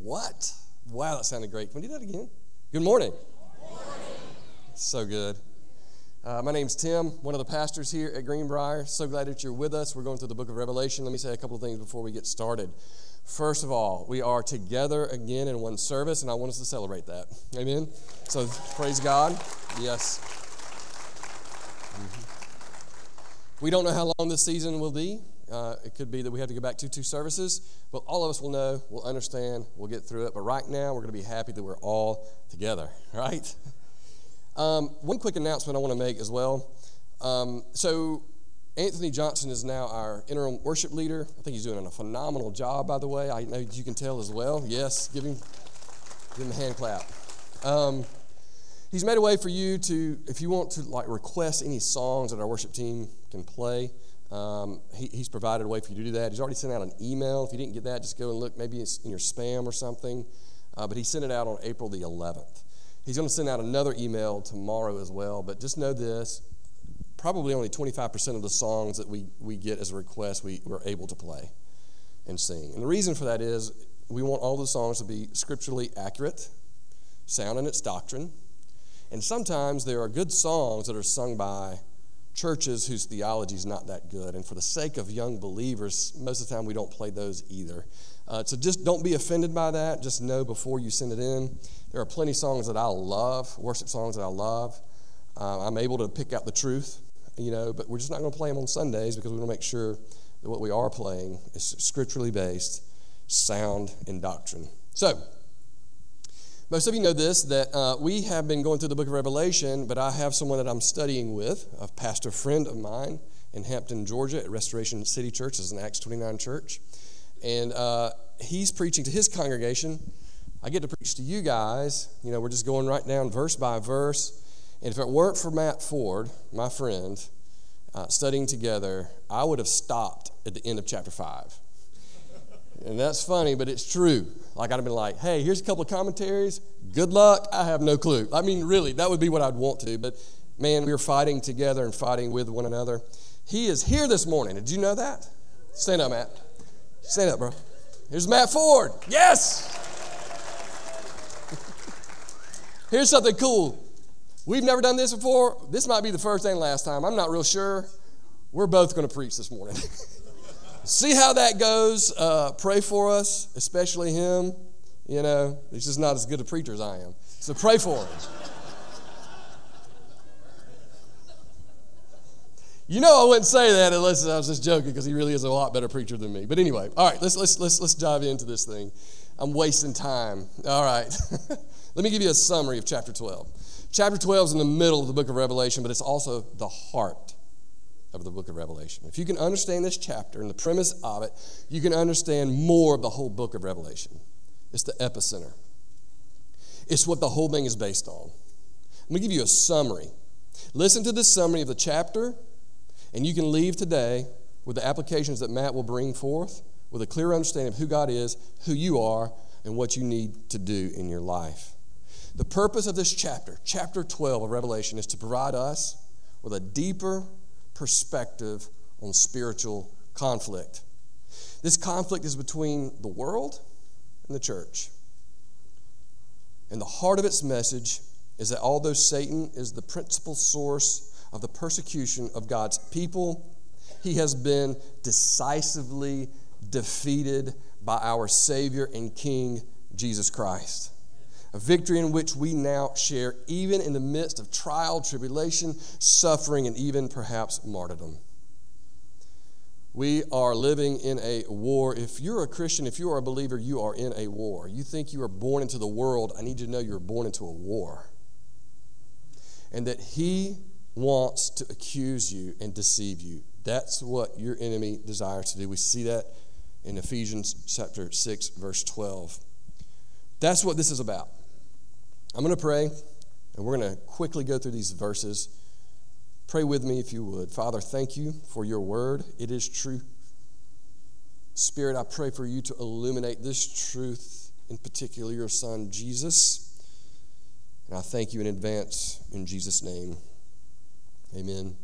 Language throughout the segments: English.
What? Wow, that sounded great. Can we do that again? Good morning. Good morning. So good. My name's Tim, one of the pastors here at Greenbrier. So glad that you're with us. We're going through the book of Revelation. Let me say a couple of things before we get started. First of all, we are together again in one service, and I want us to celebrate that. Amen? So praise God. Yes. We don't know how long this season will be. It could be that we have to go back to 2 services, but all of us will know, we'll understand, we'll get through it. But right now, we're going to be happy that we're all together, right? One quick announcement I want to make as well. So Anthony Johnson is now our interim worship leader. I think he's doing a phenomenal job, by the way. I know you can tell as well. Yes, give him a hand clap. He's made a way for you to, if you want to request any songs that our worship team can play, he's provided a way for you to do that. He's already sent out an email. If you didn't get that, just go and look. Maybe it's in your spam or something. But he sent it out on April the 11th. He's going to send out another email tomorrow as well. But just know this, probably only 25% of the songs that we get as a request we're able to play and sing. And the reason for that is we want all the songs to be scripturally accurate, sound in its doctrine. And sometimes there are good songs that are sung by churches whose theology is not that good. And for the sake of young believers, most of the time we don't play those either. So just don't be offended by that. Just know before you send it in. There are plenty of songs that I love, worship songs that I love. I'm able to pick out the truth, but we're just not going to play them on Sundays because we want to make sure that what we are playing is scripturally based, sound in doctrine. So, most of you know this, that we have been going through the book of Revelation, but I have someone that I'm studying with, a pastor friend of mine in Hampton, Georgia at Restoration City Church. This is an Acts 29 church. And he's preaching to his congregation. I get to preach to you guys. We're just going right down verse by verse. And if it weren't for Matt Ford, my friend, studying together, I would have stopped at the end of chapter 5. And that's funny, but it's true. I'd have been like, hey, here's a couple of commentaries. Good luck. I have no clue. I mean, really, that would be what I'd want to. But, man, we are fighting together and fighting with one another. He is here this morning. Did you know that? Stand up, Matt. Stand up, bro. Here's Matt Ford. Yes! Here's something cool. We've never done this before. This might be the first and last time. I'm not real sure. We're both going to preach this morning. See how that goes. Pray for us, especially him. He's just not as good a preacher as I am. So pray for him. I wouldn't say that unless I was just joking because he really is a lot better preacher than me. But anyway, all right, let's dive into this thing. I'm wasting time. All right. Let me give you a summary of chapter 12. Chapter 12 is in the middle of the book of Revelation, but it's also the heart of the book of Revelation. If you can understand this chapter and the premise of it, you can understand more of the whole book of Revelation. It's the epicenter. It's what the whole thing is based on. I'm going to give you a summary. Listen to this summary of the chapter, and you can leave today with the applications that Matt will bring forth with a clear understanding of who God is, who you are, and what you need to do in your life. The purpose of this chapter, chapter 12 of Revelation, is to provide us with a deeper perspective on spiritual conflict. This conflict is between the world and the church. And the heart of its message is that although Satan is the principal source of the persecution of God's people, he has been decisively defeated by our Savior and King, Jesus Christ. A victory in which we now share even in the midst of trial, tribulation, suffering, and even perhaps martyrdom. We are living in a war. If you're a Christian, if you are a believer, you are in a war. You think you are born into the world. I need you to know you're born into a war. And that he wants to accuse you and deceive you. That's what your enemy desires to do. We see that in Ephesians chapter 6, verse 12. That's what this is about. I'm going to pray, and we're going to quickly go through these verses. Pray with me if you would. Father, thank you for your word. It is true. Spirit, I pray for you to illuminate this truth, in particular your son, Jesus. And I thank you in advance in Jesus' name. Amen.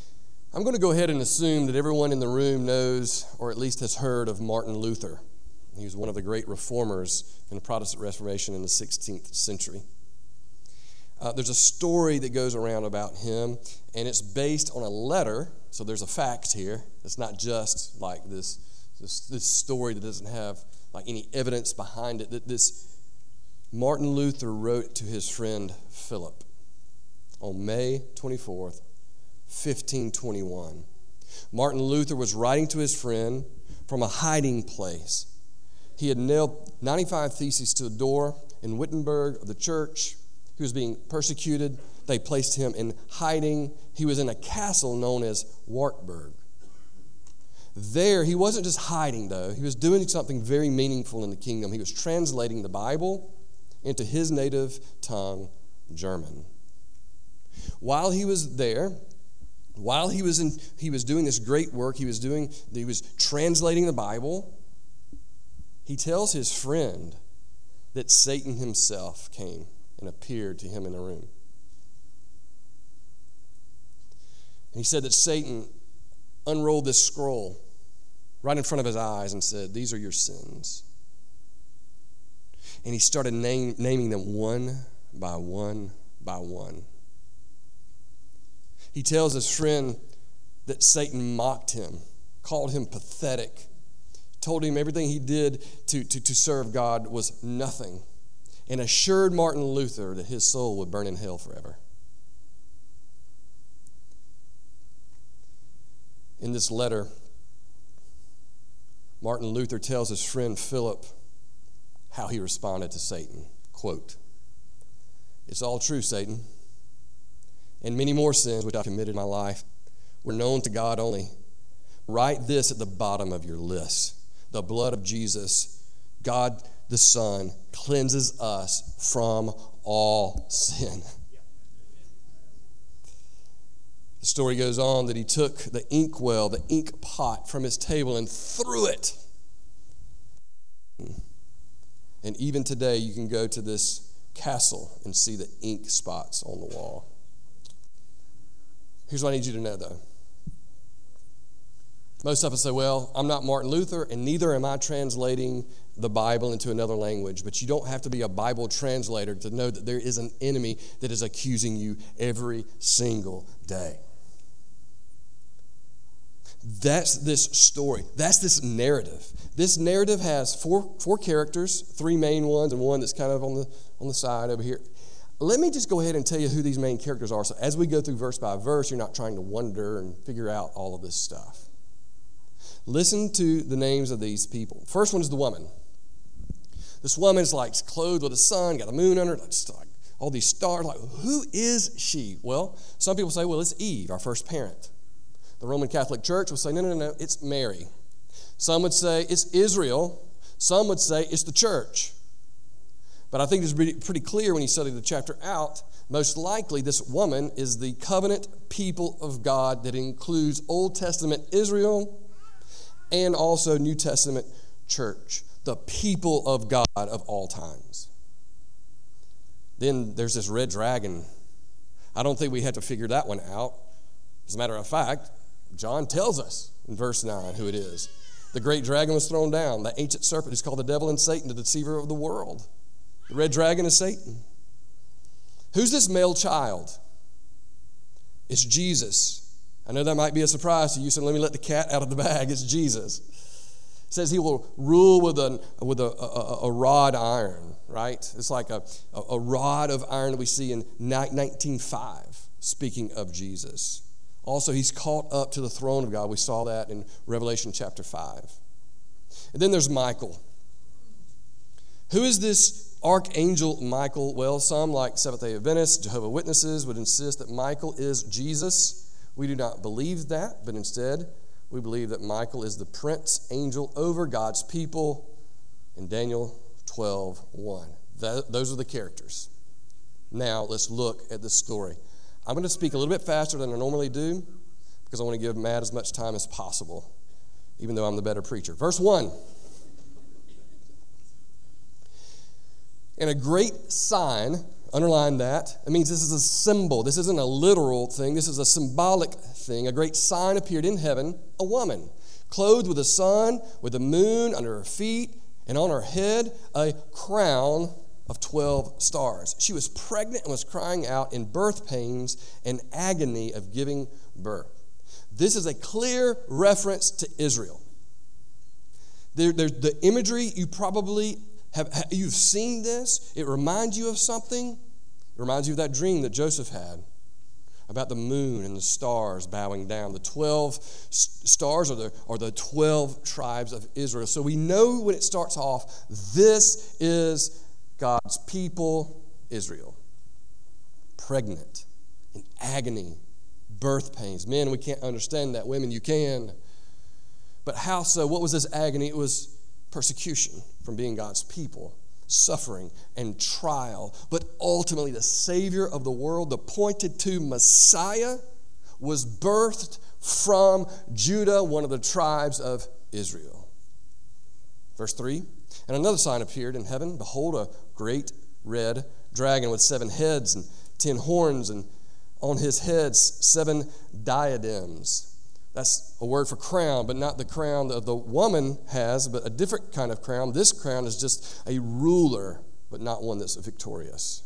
I'm going to go ahead and assume that everyone in the room knows, or at least has heard of Martin Luther. He was one of the great reformers in the Protestant Reformation in the 16th century. There's a story that goes around about him, and it's based on a letter. So there's a fact here. It's not just like this story that doesn't have like any evidence behind it. That this Martin Luther wrote to his friend Philip on May 24th, 1521. Martin Luther was writing to his friend from a hiding place. He had nailed 95 theses to a door in Wittenberg of the church. He was being persecuted. They placed him in hiding. He was in a castle known as Wartburg. There, he wasn't just hiding, though. He was doing something very meaningful in the kingdom. He was translating the Bible into his native tongue, German. While he was there, while he was doing this great work, he was translating the Bible, he tells his friend that Satan himself came and appeared to him in a room. And he said that Satan unrolled this scroll right in front of his eyes and said, "These are your sins." And he started naming them one by one by one. He tells his friend that Satan mocked him, called him pathetic, told him everything he did to serve God was nothing, and assured Martin Luther that his soul would burn in hell forever. In this letter, Martin Luther tells his friend Philip how he responded to Satan. Quote, "It's all true, Satan, and many more sins which I've committed in my life were known to God only. Write this at the bottom of your list. The blood of Jesus, God the Son, cleanses us from all sin." The story goes on that he took the inkwell, the ink pot from his table and threw it. And even today you can go to this castle and see the ink spots on the wall. Here's what I need you to know, though. Most of us say, well, I'm not Martin Luther, and neither am I translating the Bible into another language. But you don't have to be a Bible translator to know that there is an enemy that is accusing you every single day. That's this story. That's this narrative. This narrative has four characters, three main ones, and one that's kind of on the side over here. Let me just go ahead and tell you who these main characters are. So as we go through verse by verse, you're not trying to wonder and figure out all of this stuff. Listen to the names of these people. First one is the woman. This woman is like clothed with the sun, got the moon under her, just like all these stars. Like, who is she? Well, some people say, well, it's Eve, our first parent. The Roman Catholic Church will say, no, it's Mary. Some would say it's Israel. Some would say it's the church. But I think it's pretty clear when you study the chapter out, most likely this woman is the covenant people of God that includes Old Testament Israel and also New Testament church, the people of God of all times. Then there's this red dragon. I don't think we had to figure that one out. As a matter of fact, John tells us in verse 9 who it is. The great dragon was thrown down. The ancient serpent is called the devil and Satan, the deceiver of the world. The red dragon is Satan. Who's this male child? It's Jesus. I know that might be a surprise to you, so let me let the cat out of the bag. It's Jesus. It says he will rule with a rod iron, right? It's like a rod of iron that we see in 19:5, speaking of Jesus. Also, he's caught up to the throne of God. We saw that in Revelation chapter 5. And then there's Michael. Who is this archangel Michael? Well, some, like Seventh-day Adventists, Jehovah's Witnesses, would insist that Michael is Jesus. We do not believe that, but instead, we believe that Michael is the prince angel over God's people in Daniel 12:1. Those are the characters. Now, let's look at this story. I'm going to speak a little bit faster than I normally do because I want to give Matt as much time as possible, even though I'm the better preacher. Verse 1. And a great sign, underline that. It means this is a symbol. This isn't a literal thing. This is a symbolic thing. A great sign appeared in heaven, a woman, clothed with the sun, with the moon under her feet, and on her head a crown of 12 stars. She was pregnant and was crying out in birth pains and agony of giving birth. This is a clear reference to Israel. There's the imagery, you probably you've seen this. It reminds you of something. It reminds you of that dream that Joseph had about the moon and the stars bowing down. The 12 stars are the 12 tribes of Israel. So we know when it starts off, this is God's people, Israel. Pregnant, in agony, birth pains. Men, we can't understand that. Women, you can. But how so? What was this agony? It was persecution from being God's people, suffering and trial. But ultimately, the Savior of the world, the pointed to Messiah, was birthed from Judah, one of the tribes of Israel. Verse 3, and another sign appeared in heaven. Behold, a great red dragon with 7 heads and 10 horns, and on his heads 7 diadems. That's a word for crown, but not the crown that the woman has, but a different kind of crown. This crown is just a ruler, but not one that's victorious.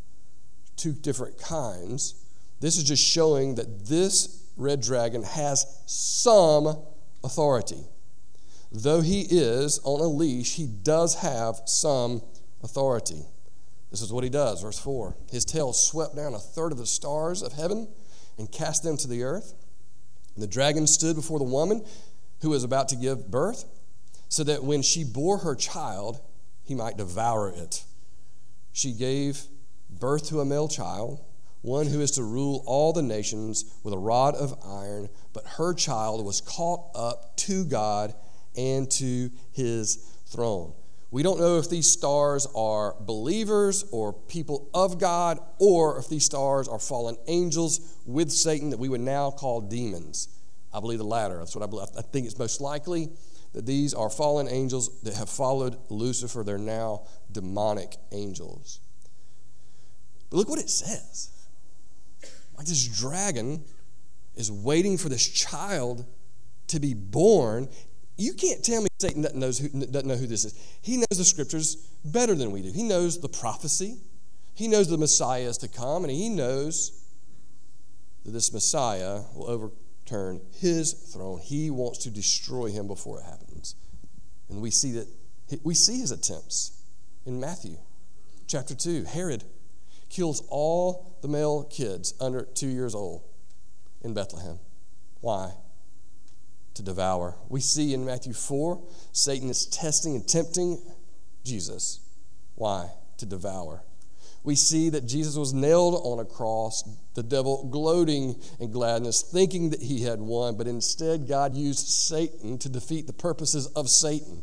2 different kinds. This is just showing that this red dragon has some authority. Though he is on a leash, he does have some authority. This is what he does, verse 4. His tail swept down 1/3 of the stars of heaven and cast them to the earth. And the dragon stood before the woman who was about to give birth, so that when she bore her child, he might devour it. She gave birth to a male child, one who is to rule all the nations with a rod of iron, but her child was caught up to God and to his throne. We don't know if these stars are believers or people of God, or if these stars are fallen angels with Satan that we would now call demons. I believe the latter. That's what I believe. I think it's most likely that these are fallen angels that have followed Lucifer. They're now demonic angels. But look what it says. Like this dragon is waiting for this child to be born. You can't tell me Satan doesn't know who this is. He knows the scriptures better than we do. He knows the prophecy. He knows the Messiah is to come, and he knows that this Messiah will overturn his throne. He wants to destroy him before it happens. And we see his attempts in Matthew chapter 2. Herod kills all the male kids under 2 years old in Bethlehem. Why? To devour. We see in Matthew 4, Satan is testing and tempting Jesus. Why? To devour. We see that Jesus was nailed on a cross, the devil gloating in gladness, thinking that he had won, but instead God used Satan to defeat the purposes of Satan.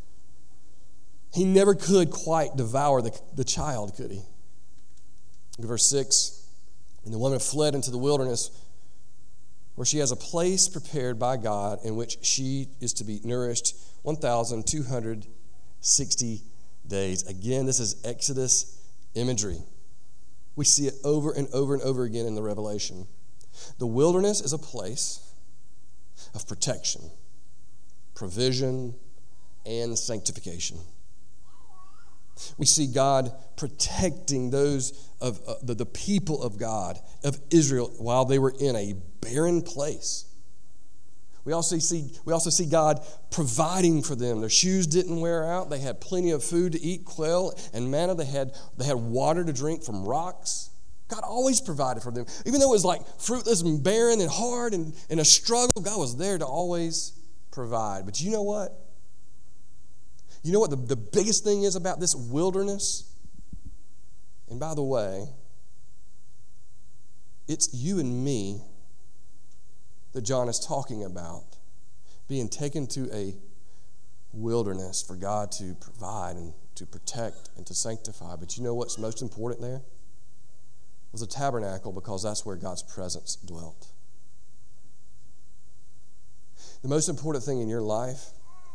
He never could quite devour the child, could he? In verse 6, and the woman fled into the wilderness, where she has a place prepared by God in which she is to be nourished 1,260 days. Again, this is Exodus imagery. We see it over and over and over again in the Revelation. The wilderness is a place of protection, provision, and sanctification. We see God protecting those of the people of God, of Israel, while they were in a barren place. We also see God providing for them. Their shoes didn't wear out. They had plenty of food to eat, quail and manna. They had water to drink from rocks. God always provided for them. Even though it was like fruitless and barren and hard and a struggle, God was there to always provide. But you know what? You know what the biggest thing is about this wilderness? And by the way, it's you and me that John is talking about, being taken to a wilderness for God to provide and to protect and to sanctify. But you know what's most important there? It was a tabernacle, because that's where God's presence dwelt. The most important thing in your life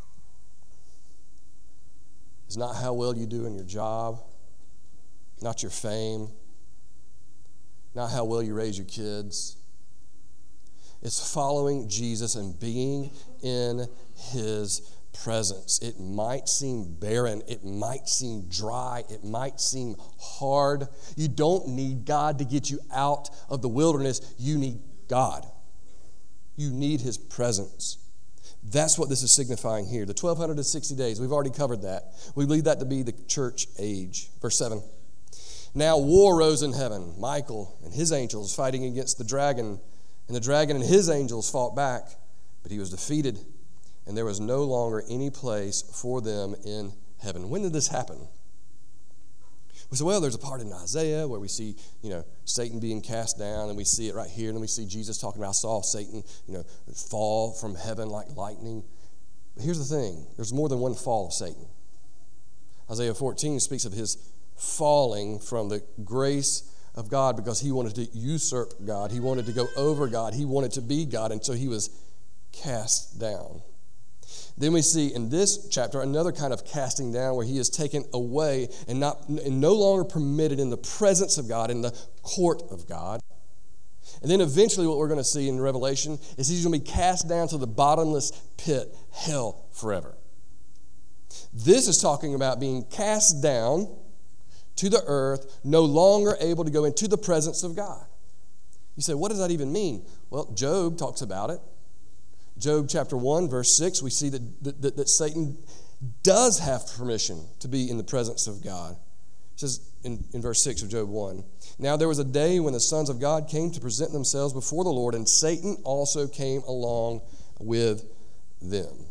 is not how well you do in your job, not your fame, not how well you raise your kids. It's following Jesus and being in his presence. It might seem barren. It might seem dry. It might seem hard. You don't need God to get you out of the wilderness. You need God. You need his presence. That's what this is signifying here. The 1,260 days, we've already covered that. We believe that to be the church age. Verse 7. Now war rose in heaven. Michael and his angels fighting against the dragon. And the dragon and his angels fought back, but he was defeated. And there was no longer any place for them in heaven. When did this happen? We say, well, there's a part in Isaiah where we see, Satan being cast down, and we see it right here, and then we see Jesus talking about, I saw Satan, fall from heaven like lightning. But here's the thing. There's more than one fall of Satan. Isaiah 14 speaks of his falling from the grace of God because he wanted to usurp God. He wanted to go over God. He wanted to be God, and so he was cast down. Then we see in this chapter another kind of casting down where he is taken away and no longer permitted in the presence of God, in the court of God. And then eventually what we're going to see in Revelation is he's going to be cast down to the bottomless pit, hell, forever. This is talking about being cast down to the earth, no longer able to go into the presence of God. You say, what does that even mean? Well, Job talks about it. Job chapter 1, verse 6, we see that Satan does have permission to be in the presence of God. It says in verse 6 of Job 1, now there was a day when the sons of God came to present themselves before the Lord, and Satan also came along with them.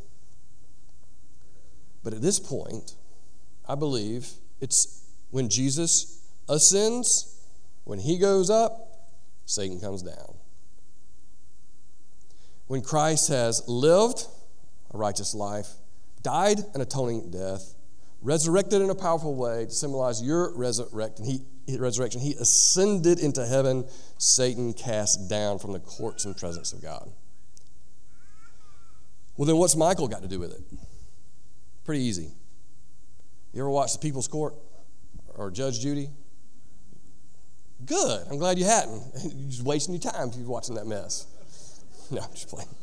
But at this point, I believe it's when Jesus ascends, when he goes up, Satan comes down. When Christ has lived a righteous life, died an atoning death, resurrected in a powerful way to symbolize your resurrection, he ascended into heaven, Satan cast down from the courts and presence of God. Well, then what's Michael got to do with it? Pretty easy. You ever watch The People's Court or Judge Judy? Good. I'm glad you hadn't. You're just wasting your time if you're watching that mess. No, I'm just playing.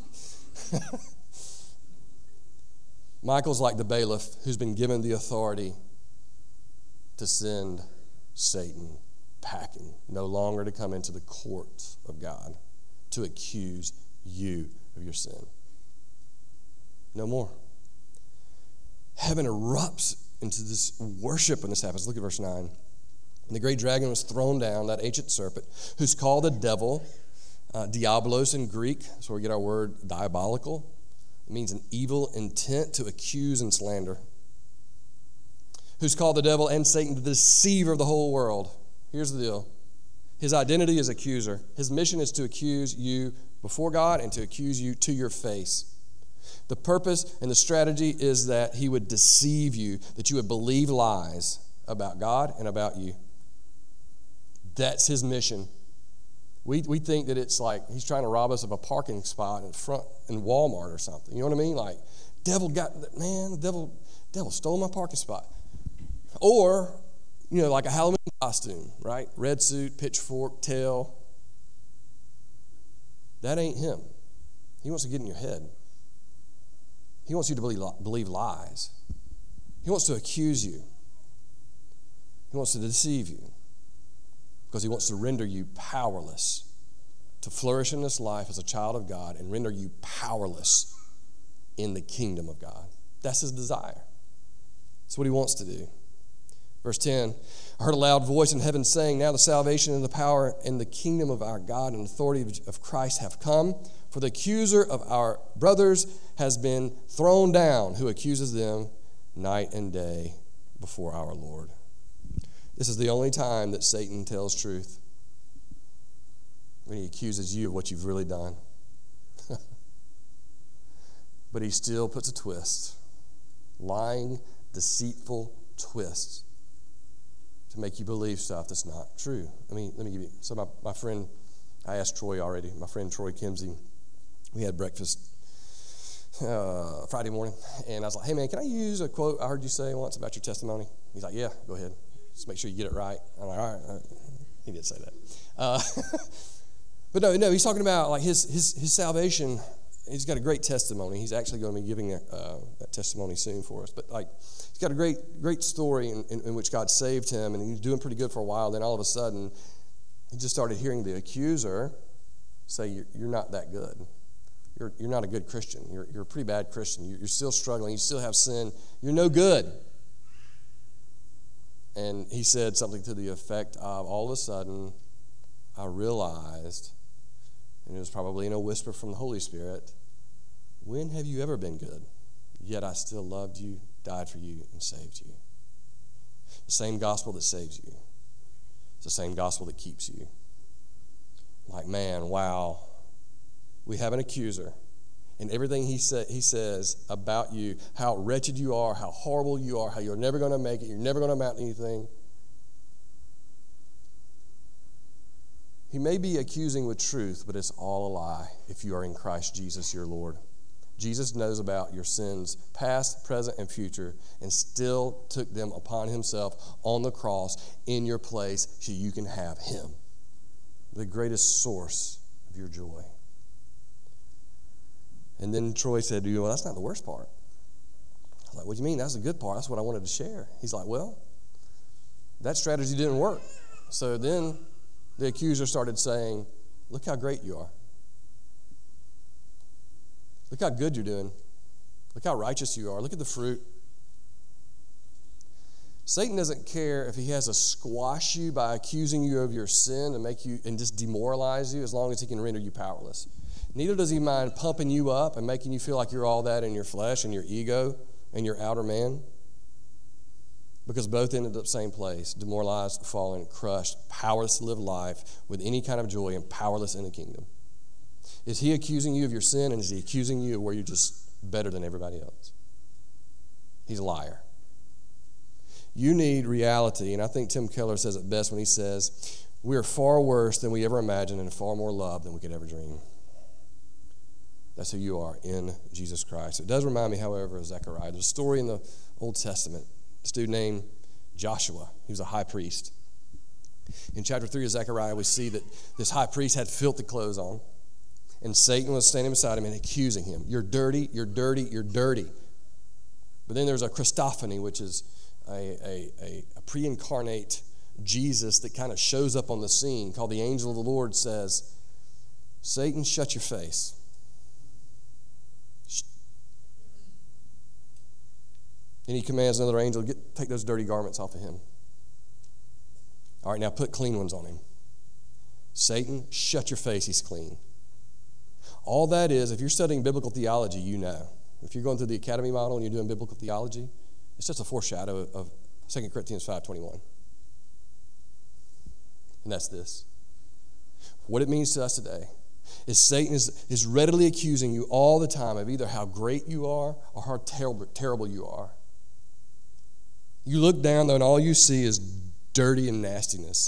Michael's like the bailiff who's been given the authority to send Satan packing, no longer to come into the court of God to accuse you of your sin. No more. Heaven erupts into this worship when this happens. Look at verse 9. And the great dragon was thrown down, that ancient serpent, who's called the devil, Diabolos in Greek, that's where we get our word diabolical. It means an evil intent to accuse and slander. Who's called the devil and Satan, the deceiver of the whole world. Here's the deal. His identity is accuser. His mission is to accuse you before God and to accuse you to your face. The purpose and the strategy is that he would deceive you, that you would believe lies about God and about you. That's his mission. We think that it's like he's trying to rob us of a parking spot in front in Walmart or something. You know what I mean? Like, the devil stole my parking spot. Or, like a Halloween costume, right? Red suit, pitchfork, tail. That ain't him. He wants to get in your head. He wants you to believe lies. He wants to accuse you. He wants to deceive you. Because he wants to render you powerless to flourish in this life as a child of God and render you powerless in the kingdom of God. That's his desire. That's what he wants to do. Verse 10, I heard a loud voice in heaven saying, now the salvation and the power and the kingdom of our God and authority of Christ have come, for the accuser of our brothers has been thrown down, who accuses them night and day before our Lord. This is the only time that Satan tells truth, when he accuses you of what you've really done. But he still puts a twist, lying, deceitful twists to make you believe stuff that's not true. Let me give you, so my friend, I asked Troy already, my friend Troy Kimsey, we had breakfast Friday morning, and I was like, hey man, can I use a quote I heard you say once about your testimony? He's like, yeah, go ahead. Just make sure you get it right. I'm like, all right. He did say that. But no, he's talking about like his salvation he's got a great testimony. He's actually going to be giving that testimony soon for us. But he's got a great story in which God saved him, and he was doing pretty good for a while. Then all of a sudden, he just started hearing the accuser say, "You're not that good. You're not a good Christian. You're a pretty bad Christian. You're still struggling. You still have sin. You're no good." And he said something to the effect of, "All of a sudden, I realized," and it was probably in a whisper from the Holy Spirit, "When have you ever been good? Yet I still loved you, died for you, and saved you." The same gospel that saves you. It's the same gospel that keeps you. Like, man, wow. We have an accuser. And everything he says about you, how wretched you are, how horrible you are, how you're never going to make it, you're never going to amount to anything. He may be accusing with truth, but it's all a lie if you are in Christ Jesus, your Lord. Jesus knows about your sins, past, present, and future, and still took them upon himself on the cross in your place so you can have him, the greatest source of your joy. And then Troy said to you, "Well, that's not the worst part." I was like, "What do you mean? That's the good part. That's what I wanted to share." He's like, "Well, that strategy didn't work." So then the accuser started saying, "Look how great you are. Look how good you're doing. Look how righteous you are. Look at the fruit." Satan doesn't care if he has to squash you by accusing you of your sin and make you and just demoralize you, as long as he can render you powerless. Neither does he mind pumping you up and making you feel like you're all that in your flesh and your ego and your outer man. Because both ended up the same place, demoralized, fallen, crushed, powerless to live life with any kind of joy, and powerless in the kingdom. Is he accusing you of your sin, and is he accusing you of where you're just better than everybody else? He's a liar. You need reality, and I think Tim Keller says it best when he says, "We are far worse than we ever imagined and far more loved than we could ever dream." That's who you are in Jesus Christ. It does remind me, however, of Zechariah. There's a story in the Old Testament. This dude named Joshua. He was a high priest. In chapter 3 of Zechariah, we see that this high priest had filthy clothes on, and Satan was standing beside him and accusing him. "You're dirty, you're dirty, you're dirty." But then there's a Christophany, which is a pre-incarnate Jesus that kind of shows up on the scene, called the angel of the Lord, says, "Satan, shut your face." And he commands another angel, take those dirty garments off of him. All right, now put clean ones on him. Satan, shut your face, he's clean. All that is, if you're studying biblical theology, you know. If you're going through the academy model and you're doing biblical theology, it's just a foreshadow of 2 Corinthians 5:21. And that's this. What it means to us today is Satan is readily accusing you all the time of either how great you are or how terrible you are. You look down, though, and all you see is dirty and nastiness.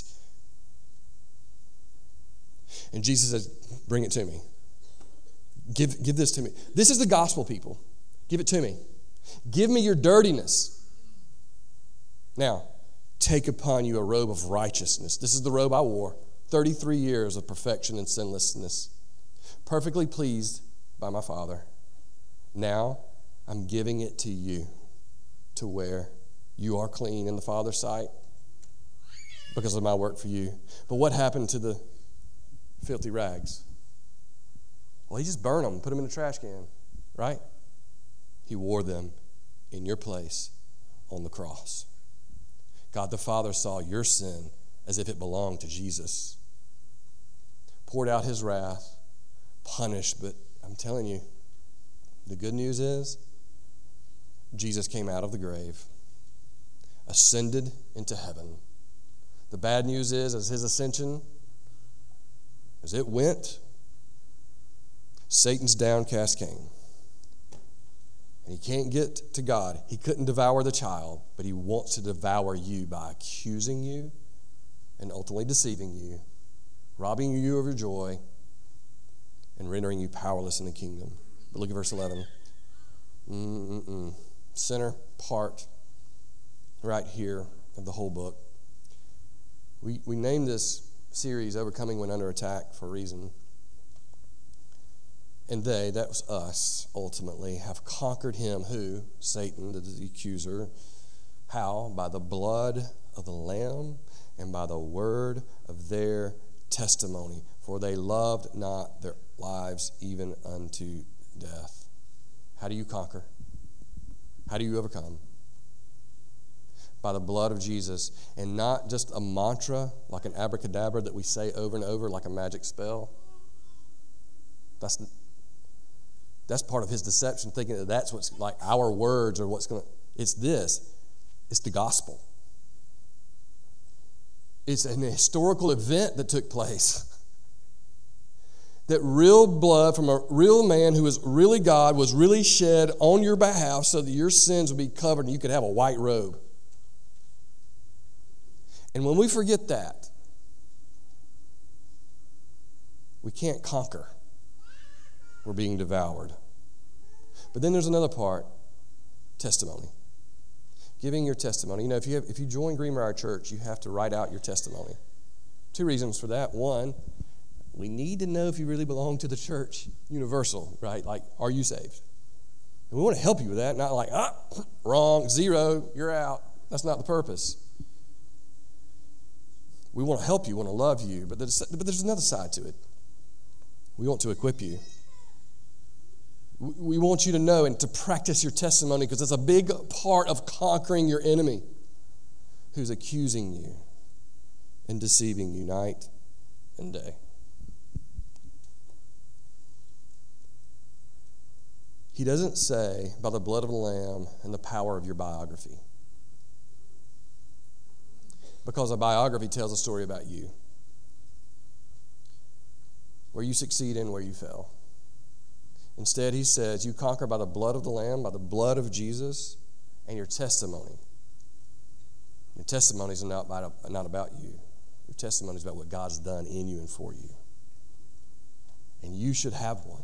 And Jesus says, "Bring it to me. Give this to me." This is the gospel, people. Give it to me. Give me your dirtiness. Now, take upon you a robe of righteousness. This is the robe I wore. 33 years of perfection and sinlessness. Perfectly pleased by my Father. Now, I'm giving it to you to wear. You are clean in the Father's sight because of my work for you. But what happened to the filthy rags? Well, he just burned them, put them in the trash can, right? He wore them in your place on the cross. God the Father saw your sin as if it belonged to Jesus. Poured out his wrath, punished, but I'm telling you, the good news is Jesus came out of the grave, ascended into heaven. The bad news is, as his ascension, as it went, Satan's downcast came. And he can't get to God. He couldn't devour the child, but he wants to devour you by accusing you and ultimately deceiving you, robbing you of your joy, and rendering you powerless in the kingdom. But look at verse 11. Center part right here of the whole book. We named this series Overcoming When Under Attack for a reason. And they, that was us, ultimately, have conquered him who? Satan, the accuser. How? By the blood of the Lamb and by the word of their testimony. For they loved not their lives even unto death. How do you conquer? How do you overcome? By the blood of Jesus. And not just a mantra, like an abracadabra that we say over and over like a magic spell. That's part of his deception, thinking that that's what's like our words or what's going to. It's this. It's the gospel. It's an historical event that took place. That real blood from a real man who was really God was really shed on your behalf so that your sins would be covered and you could have a white robe. And when we forget that, we can't conquer. We're being devoured. But then there's another part, testimony. Giving your testimony. You know, if you join Greenbrier Church, you have to write out your testimony. 2 reasons for that. One, we need to know if you really belong to the church, universal, right? Like, are you saved? And we want to help you with that, not like, wrong, 0, you're out. That's not the purpose. We want to help you, want to love you, but there's another side to it. We want to equip you. We want you to know and to practice your testimony because it's a big part of conquering your enemy who's accusing you and deceiving you night and day. He doesn't say by the blood of the Lamb and the power of your biography. Because a biography tells a story about you. Where you succeed and where you fail. Instead, he says, you conquer by the blood of the Lamb, by the blood of Jesus, and your testimony. Your testimonies are not about you. Your testimony is about what God's done in you and for you. And you should have one.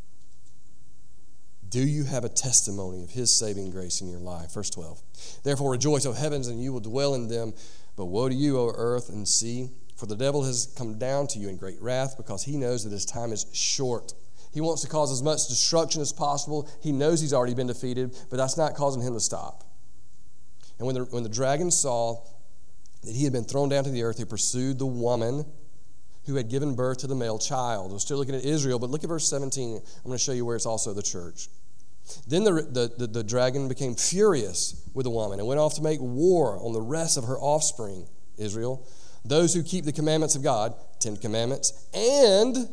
Do you have a testimony of his saving grace in your life? Verse 12. Therefore rejoice, O heavens, and you will dwell in them. But woe to you, O earth and sea, for the devil has come down to you in great wrath, because he knows that his time is short. He wants to cause as much destruction as possible. He knows he's already been defeated, but that's not causing him to stop. And when the dragon saw that he had been thrown down to the earth, he pursued the woman who had given birth to the male child. We're still looking at Israel, but look at verse 17. I'm going to show you where it's also the church. Then the dragon became furious with the woman and went off to make war on the rest of her offspring, Israel, those who keep the commandments of God, 10 commandments, and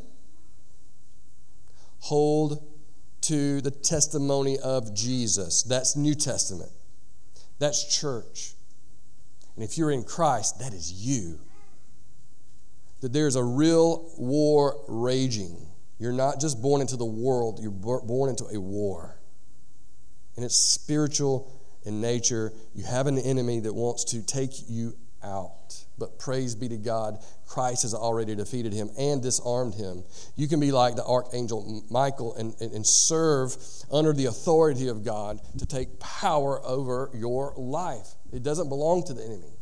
hold to the testimony of Jesus. That's New Testament. That's church. And if you're in Christ, that is you. That there's a real war raging. You're not just born into the world, you're born into a war. And it's spiritual in nature. You have an enemy that wants to take you out. But praise be to God, Christ has already defeated him and disarmed him. You can be like the archangel Michael and serve under the authority of God to take power over your life. It doesn't belong to the enemy.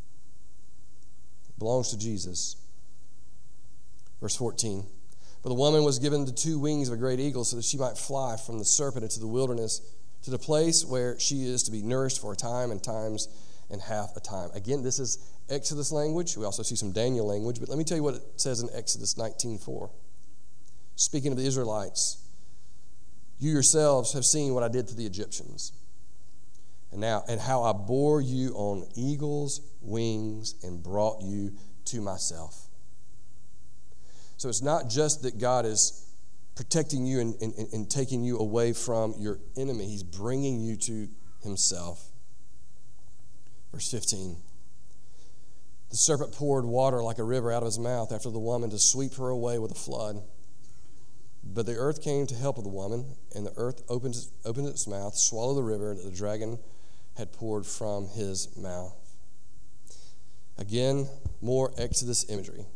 It belongs to Jesus. Verse 14. But the woman was given the 2 wings of a great eagle so that she might fly from the serpent into the wilderness to the place where she is to be nourished for a time and times and half a time. Again, this is Exodus language. We also see some Daniel language, but let me tell you what it says in Exodus 19:4. Speaking of the Israelites, you yourselves have seen what I did to the Egyptians, and how I bore you on eagle's wings and brought you to myself. So it's not just that God is protecting you and taking you away from your enemy. He's bringing you to himself. Verse 15. The serpent poured water like a river out of his mouth after the woman to sweep her away with a flood. But the earth came to help the woman, and the earth opened its mouth, swallowed the river that the dragon had poured from his mouth. Again, more Exodus imagery.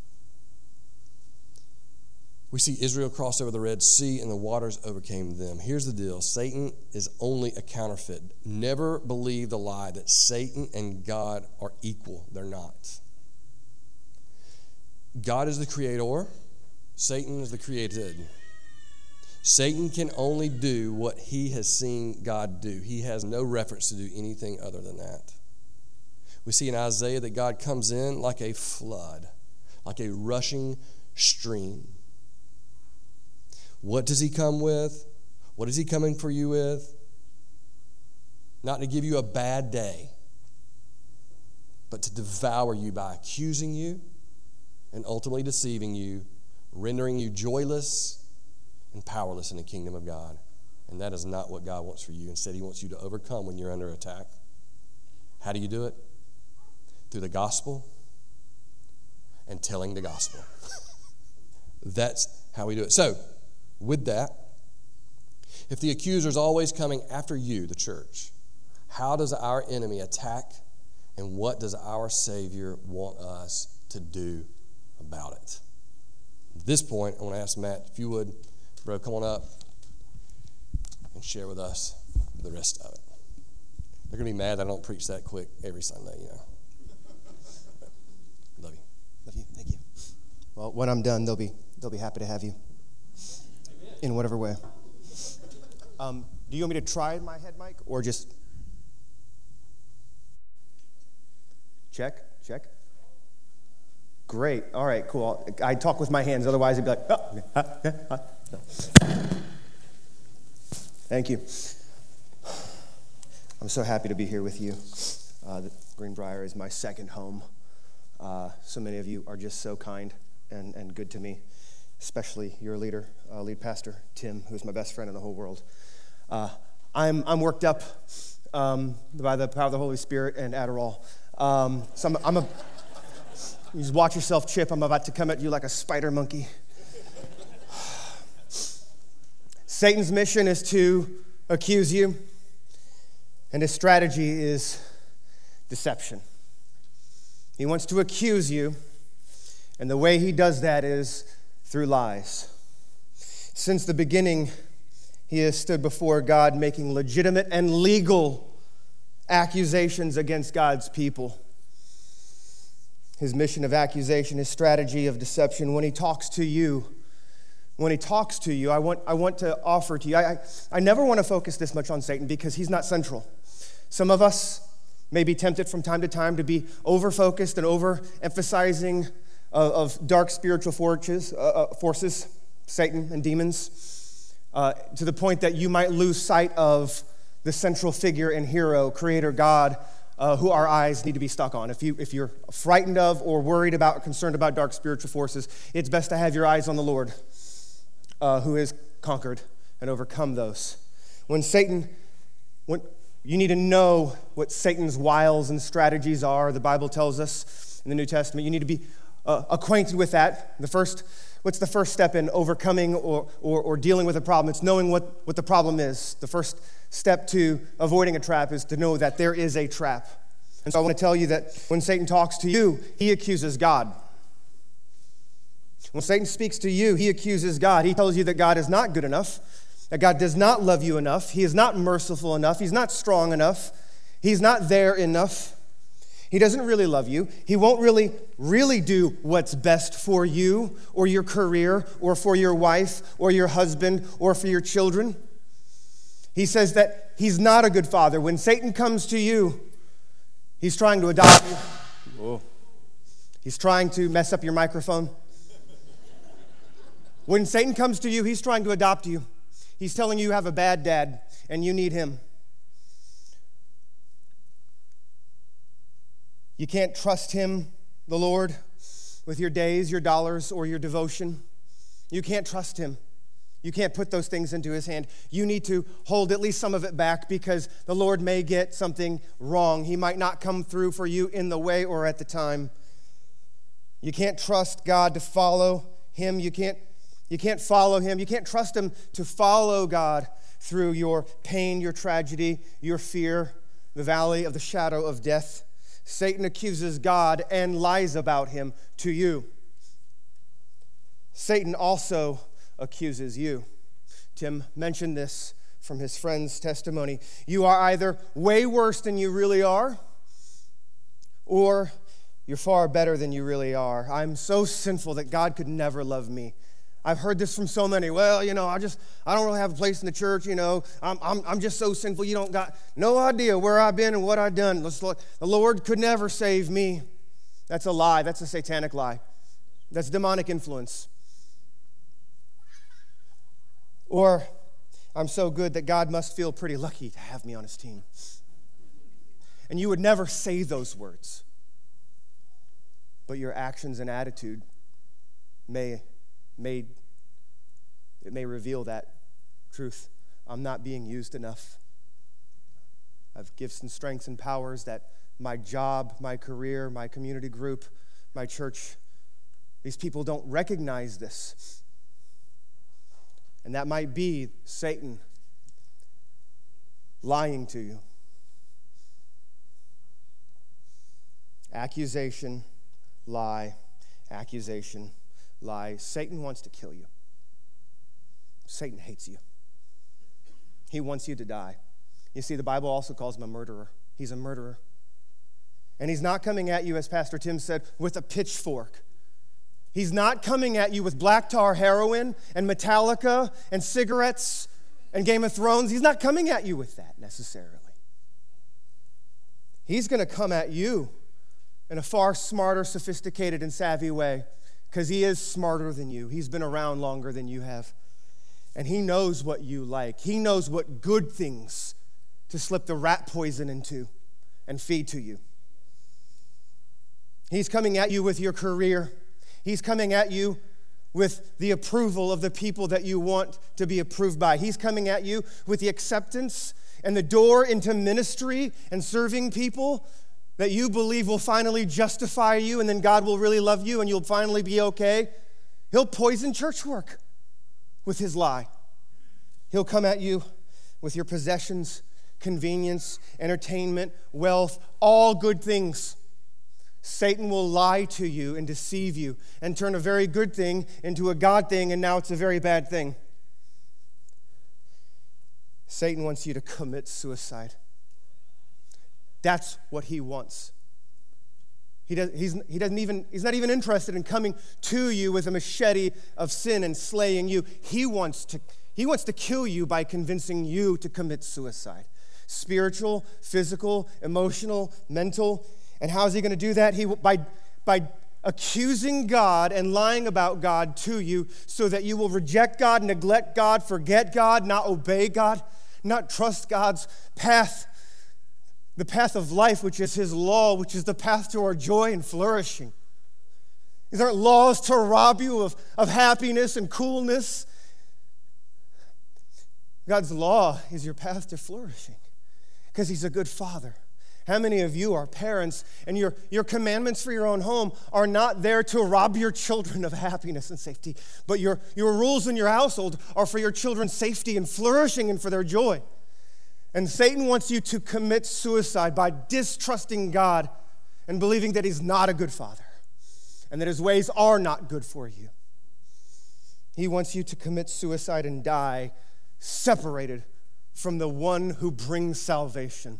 We see Israel cross over the Red Sea and the waters overcame them. Here's the deal. Satan is only a counterfeit. Never believe the lie that Satan and God are equal. They're not. God is the creator. Satan is the created. Satan can only do what he has seen God do. He has no reference to do anything other than that. We see in Isaiah that God comes in like a flood, like a rushing stream. What does he come with? What is he coming for you with? Not to give you a bad day, but to devour you by accusing you and ultimately deceiving you, rendering you joyless and powerless in the kingdom of God. And that is not what God wants for you. Instead, he wants you to overcome when you're under attack. How do you do it? Through the gospel and telling the gospel. That's how we do it. So, with that, if the accuser is always coming after you, the church, how does our enemy attack, and what does our Savior want us to do about it? At this point, I want to ask Matt, if you would, bro, come on up and share with us the rest of it. They're going to be mad that I don't preach that quick every Sunday, you know. Love you. Love you. Thank you. Well, when I'm done, they'll be happy to have you. Amen. In whatever way. Do you want me to try my head mic or just check? Great. All right, cool. I talk with my hands, otherwise it'd be like, Thank you. I'm so happy to be here with you. Greenbrier is my second home. So many of you are just so kind and good to me, especially your leader, lead pastor, Tim, who's my best friend in the whole world. I'm worked up by the power of the Holy Spirit and Adderall. So you just watch yourself, Chip. I'm about to come at you like a spider monkey. Satan's mission is to accuse you, and his strategy is deception. He wants to accuse you, and the way he does that is through lies. Since the beginning, he has stood before God making legitimate and legal accusations against God's people. His mission of accusation, his strategy of deception. When he talks to you, I want to offer to you. I never want to focus this much on Satan because he's not central. Some of us may be tempted from time to time to be over-focused and over-emphasizing of dark spiritual forces, Satan and demons, to the point that you might lose sight of the central figure and hero, Creator God, who our eyes need to be stuck on. If you're frightened of or worried about or concerned about dark spiritual forces, it's best to have your eyes on the Lord, who has conquered and overcome those. You need to know what Satan's wiles and strategies are. The Bible tells us in the New Testament. You need to be acquainted with that. What's the first step in overcoming or dealing with a problem? It's knowing what the problem is. The first step to avoiding a trap is to know that there is a trap. And so I want to tell you that when Satan talks to you, he accuses God. When Satan speaks to you, he accuses God. He tells you that God is not good enough, that God does not love you enough, he is not merciful enough, he's not strong enough, he's not there enough. He doesn't really love you. He won't really do what's best for you or your career or for your wife or your husband or for your children. He says that he's not a good father. When Satan comes to you, he's trying to adopt you. Whoa. He's trying to mess up your microphone. When Satan comes to you, he's trying to adopt you. He's telling you have a bad dad and you need him. You can't trust him, the Lord, with your days, your dollars, or your devotion. You can't trust him. You can't put those things into his hand. You need to hold at least some of it back because the Lord may get something wrong. He might not come through for you in the way or at the time. You can't trust God to follow him. You can't follow him. You can't trust him to follow God through your pain, your tragedy, your fear, the valley of the shadow of death. Satan accuses God and lies about him to you. Satan also accuses you. Tim mentioned this from his friend's testimony. You are either way worse than you really are, or you're far better than you really are. I'm so sinful that God could never love me. I've heard this from so many. Well, I don't really have a place in the church. I'm just so sinful. You don't got no idea where I've been and what I've done. The Lord could never save me. That's a lie. That's a satanic lie. That's demonic influence. Or, I'm so good that God must feel pretty lucky to have me on his team. And you would never say those words. But your actions and attitude may reveal that truth. I'm not being used enough. I have gifts and strengths and powers that my job, my career, my community group, my church, these people don't recognize this. And that might be Satan lying to you. Accusation, lie, accusation, lie. Satan wants to kill you. Satan hates you. He wants you to die. You see, the Bible also calls him a murderer. He's a murderer. And he's not coming at you, as Pastor Tim said, with a pitchfork. He's not coming at you with black tar heroin and Metallica and cigarettes and Game of Thrones. He's not coming at you with that necessarily. He's going to come at you in a far smarter, sophisticated, and savvy way because he is smarter than you. He's been around longer than you have. And he knows what you like. He knows what good things to slip the rat poison into and feed to you. He's coming at you with your career. He's coming at you with the approval of the people that you want to be approved by. He's coming at you with the acceptance and the door into ministry and serving people that you believe will finally justify you, and then God will really love you and you'll finally be okay. He'll poison church work with his lie. He'll come at you with your possessions, convenience, entertainment, wealth, all good things. Satan will lie to you and deceive you and turn a very good thing into a God thing, and now it's a very bad thing. Satan wants you to commit suicide. That's what he wants. He's not even interested in coming to you with a machete of sin and slaying you. He wants to kill you by convincing you to commit suicide. Spiritual, physical, emotional, mental. And how is he going to do that? By accusing God and lying about God to you so that you will reject God, neglect God, forget God, not obey God, not trust God's path, the path of life, which is his law, which is the path to our joy and flourishing. These aren't laws to rob you of happiness and coolness. God's law is your path to flourishing because he's a good father. How many of you are parents and your commandments for your own home are not there to rob your children of happiness and safety, but your rules in your household are for your children's safety and flourishing and for their joy. And Satan wants you to commit suicide by distrusting God and believing that he's not a good father and that his ways are not good for you. He wants you to commit suicide and die separated from the one who brings salvation.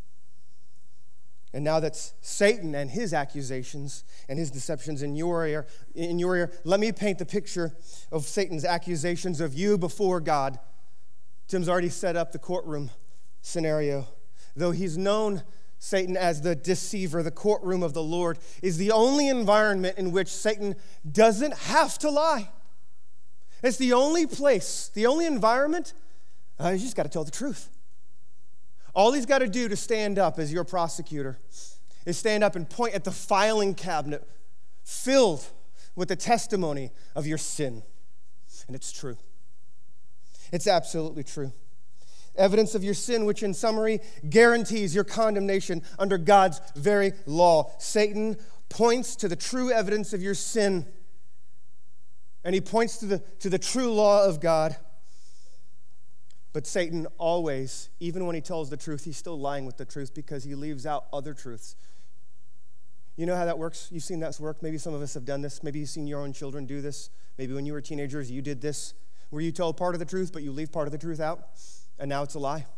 And now that's Satan and his accusations and his deceptions in your ear. Let me paint the picture of Satan's accusations of you before God. Tim's already set up the courtroom scenario. Though he's known, Satan, as the deceiver, the courtroom of the Lord is the only environment in which Satan doesn't have to lie. It's the only place, the only environment, you just got to tell the truth. All he's got to do to stand up as your prosecutor is stand up and point at the filing cabinet filled with the testimony of your sin. And it's true. It's absolutely true. Evidence of your sin, which in summary guarantees your condemnation under God's very law. Satan points to the true evidence of your sin, and he points to the true law of God. But Satan always, even when he tells the truth, he's still lying with the truth because he leaves out other truths. You know how that works? You've seen that work. Maybe some of us have done this. Maybe you've seen your own children do this. Maybe when you were teenagers, you did this, where you tell part of the truth, but you leave part of the truth out, and now it's a lie.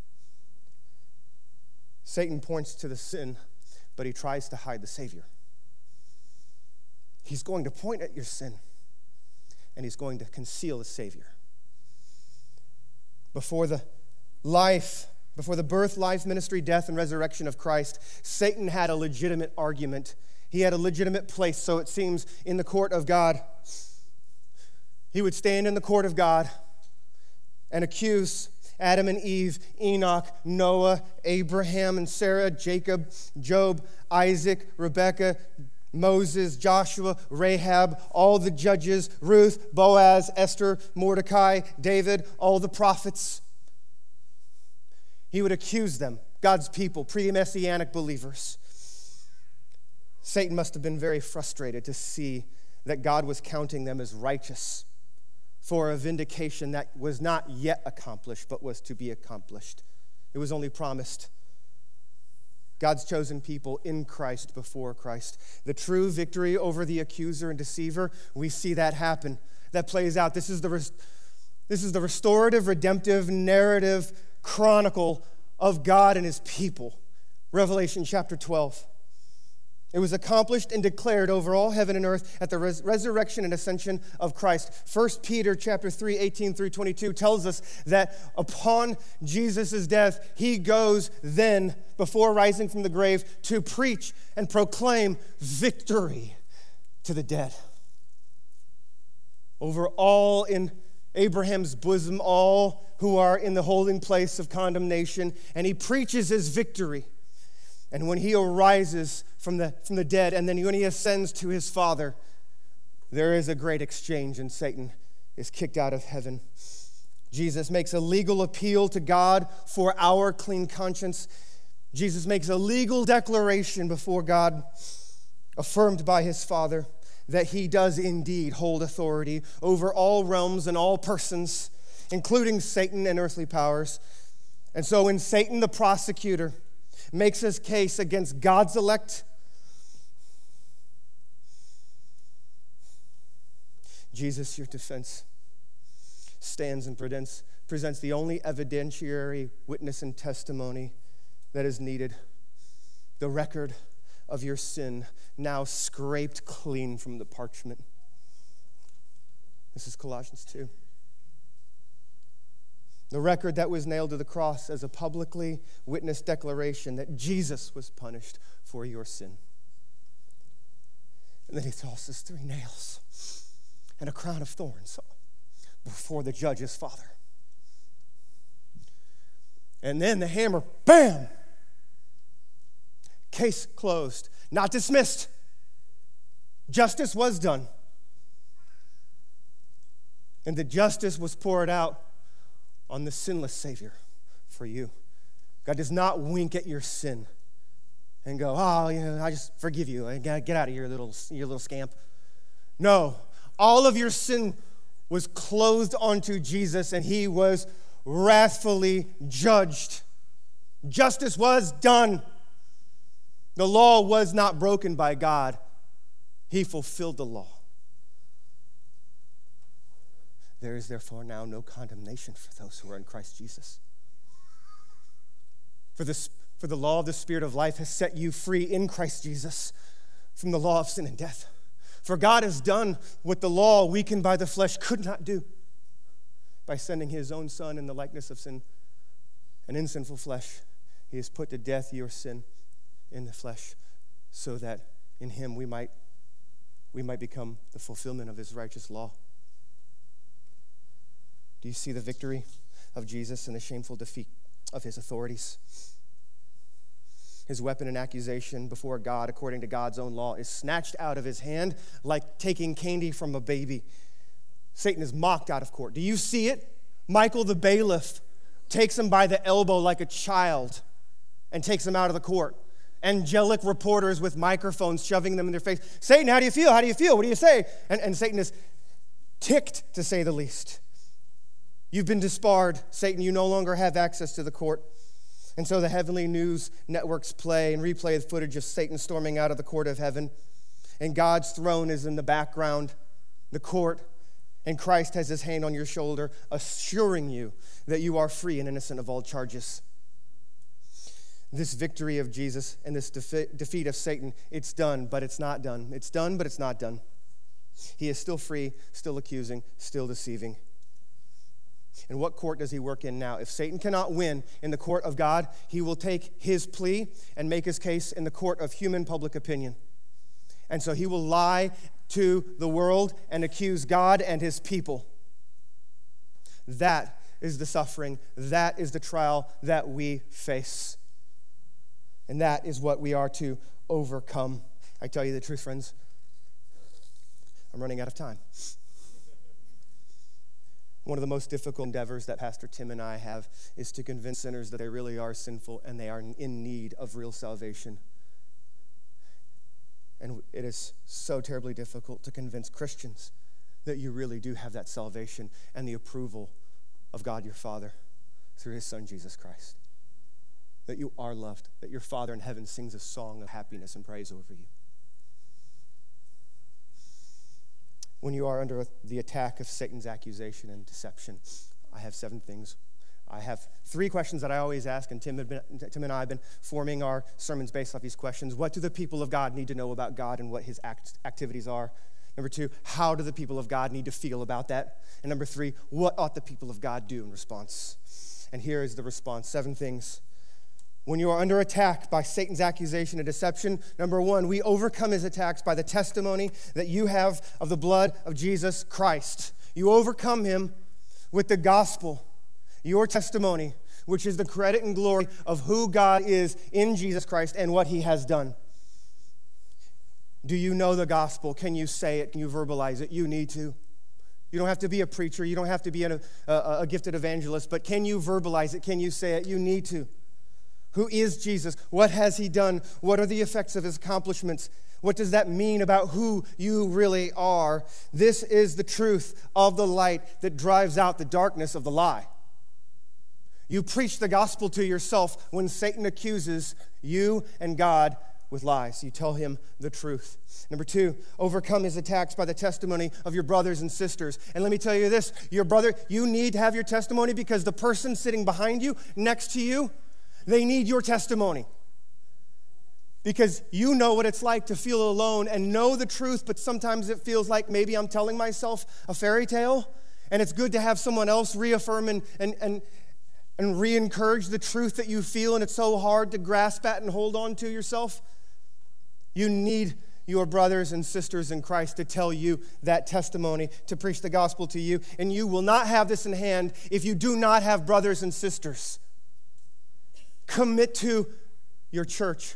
Satan points to the sin, but he tries to hide the Savior. He's going to point at your sin, and he's going to conceal the Savior. Before the birth, life, ministry, death, and resurrection of Christ, Satan had a legitimate argument. He had a legitimate place, so it seems, in the court of God. He would stand in the court of God and accuse Adam and Eve, Enoch, Noah, Abraham and Sarah, Jacob, Job, Isaac, Rebekah, Moses, Joshua, Rahab, all the judges, Ruth, Boaz, Esther, Mordecai, David, all the prophets. He would accuse them, God's people, pre-Messianic believers. Satan must have been very frustrated to see that God was counting them as righteous for a vindication that was not yet accomplished, but was to be accomplished. It was only promised. God's chosen people in Christ, before Christ. The true victory over the accuser and deceiver, we see that happen. That plays out. This is the restorative, redemptive, narrative chronicle of God and his people. Revelation chapter 12. It was accomplished and declared over all heaven and earth at the resurrection and ascension of Christ. 1 Peter chapter 3, 18 through 22 tells us that upon Jesus' death, he goes then, before rising from the grave, to preach and proclaim victory to the dead. Over all in Abraham's bosom, all who are in the holding place of condemnation, and he preaches his victory. And when he arises from the dead, and then when he ascends to his Father, there is a great exchange, and Satan is kicked out of heaven. Jesus makes a legal appeal to God for our clean conscience. Jesus makes a legal declaration before God, affirmed by his Father, that he does indeed hold authority over all realms and all persons, including Satan and earthly powers. And so when Satan, the prosecutor, makes his case against God's elect, Jesus, your defense, stands and presents the only evidentiary witness and testimony that is needed. The record of your sin, now scraped clean from the parchment. This is Colossians 2. The record that was nailed to the cross as a publicly witnessed declaration that Jesus was punished for your sin. And then he tosses 3 nails and a crown of thorns before the judge's Father. And then the hammer, bam! Case closed, not dismissed. Justice was done. And the justice was poured out on the sinless Savior for you. God does not wink at your sin and go, I just forgive you. Get out of here, you little scamp. No, all of your sin was clothed onto Jesus, and he was wrathfully judged. Justice was done. The law was not broken by God. He fulfilled the law. There is therefore now no condemnation for those who are in Christ Jesus. For the law of the Spirit of life has set you free in Christ Jesus from the law of sin and death. For God has done what the law, weakened by the flesh, could not do by sending his own Son in the likeness of sin and in sinful flesh. He has put to death your sin in the flesh so that in him we might become the fulfillment of his righteous law. Do you see the victory of Jesus and the shameful defeat of his authorities? His weapon and accusation before God, according to God's own law, is snatched out of his hand like taking candy from a baby. Satan is mocked out of court. Do you see it? Michael the bailiff takes him by the elbow like a child and takes him out of the court. Angelic reporters with microphones shoving them in their face. Satan, how do you feel? How do you feel? What do you say? And Satan is ticked, to say the least. You've been disbarred, Satan. You no longer have access to the court. And so the heavenly news networks play and replay the footage of Satan storming out of the court of heaven. And God's throne is in the background, the court, and Christ has his hand on your shoulder, assuring you that you are free and innocent of all charges. This victory of Jesus and this defeat of Satan, it's done, but it's not done. It's done, but it's not done. He is still free, still accusing, still deceiving. And what court does he work in now? If Satan cannot win in the court of God, he will take his plea and make his case in the court of human public opinion. And so he will lie to the world and accuse God and his people. That is the suffering. That is the trial that we face. And that is what we are to overcome. I tell you the truth, friends, I'm running out of time. One of the most difficult endeavors that Pastor Tim and I have is to convince sinners that they really are sinful and they are in need of real salvation. And it is so terribly difficult to convince Christians that you really do have that salvation and the approval of God your Father through his Son, Jesus Christ. That you are loved, that your Father in heaven sings a song of happiness and praise over you. When you are under the attack of Satan's accusation and deception, I have 7 things. I have 3 questions that I always ask, and Tim and I have been forming our sermons based off these questions. What do the people of God need to know about God and what his activities are? Number 2, how do the people of God need to feel about that? And number 3, what ought the people of God do in response? And here is the response, 7 things. When you are under attack by Satan's accusation and deception, number 1, we overcome his attacks by the testimony that you have of the blood of Jesus Christ. You overcome him with the gospel, your testimony, which is the credit and glory of who God is in Jesus Christ and what he has done. Do you know the gospel? Can you say it? Can you verbalize it? You need to. You don't have to be a preacher. You don't have to be a gifted evangelist, but can you verbalize it? Can you say it? You need to. Who is Jesus? What has he done? What are the effects of his accomplishments? What does that mean about who you really are? This is the truth of the light that drives out the darkness of the lie. You preach the gospel to yourself when Satan accuses you and God with lies. You tell him the truth. Number 2, overcome his attacks by the testimony of your brothers and sisters. And let me tell you this, your brother, you need to have your testimony because the person sitting behind you, next to you, they need your testimony. Because you know what it's like to feel alone and know the truth, but sometimes it feels like maybe I'm telling myself a fairy tale. And it's good to have someone else reaffirm and re-encourage the truth that you feel, and it's so hard to grasp at and hold on to yourself. You need your brothers and sisters in Christ to tell you that testimony, to preach the gospel to you. And you will not have this in hand if you do not have brothers and sisters. Commit to your church.